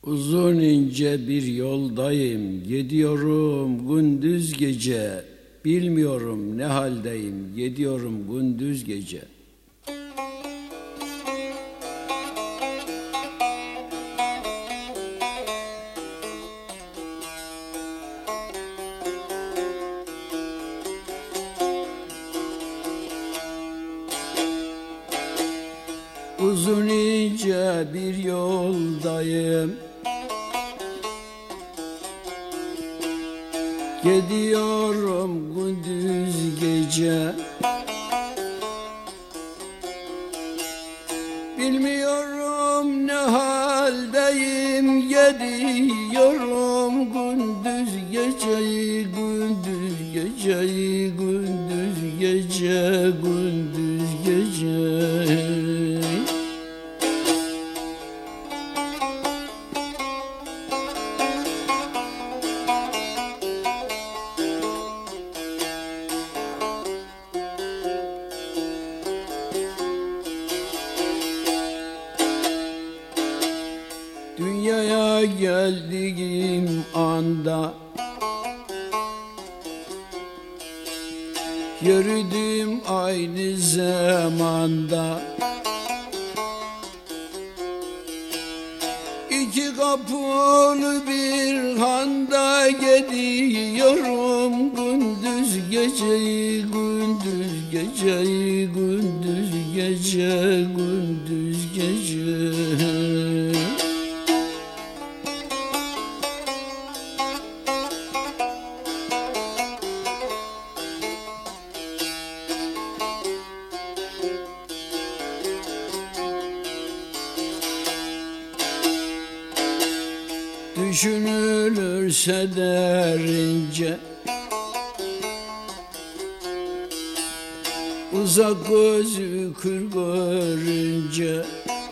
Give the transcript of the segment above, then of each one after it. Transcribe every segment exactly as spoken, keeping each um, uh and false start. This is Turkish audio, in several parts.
Uzun ince bir yoldayım, gidiyorum gündüz gece. Bilmiyorum ne haldeyim, gidiyorum gündüz gece. Uzun ince bir yoldayım, gidiyorum gündüz gece. Bilmiyorum ne haldeyim, gidiyorum gündüz geceyi, gündüz geceyi, gündüz gece, gündüz gece. Dünyaya geldiğim anda yürüdüm aynı zamanda. İki kapılı bir handa gidiyorum gündüz geceyi, gündüz geceyi, gündüz gece, gündüz gece. Düşünülürse derince, uzak gözü kır görünce,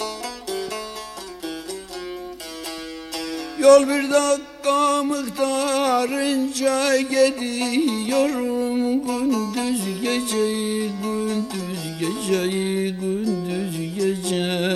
yol bir dakika miktarınca gidiyorum gündüz geceyi, gündüz geceyi, gündüz gece.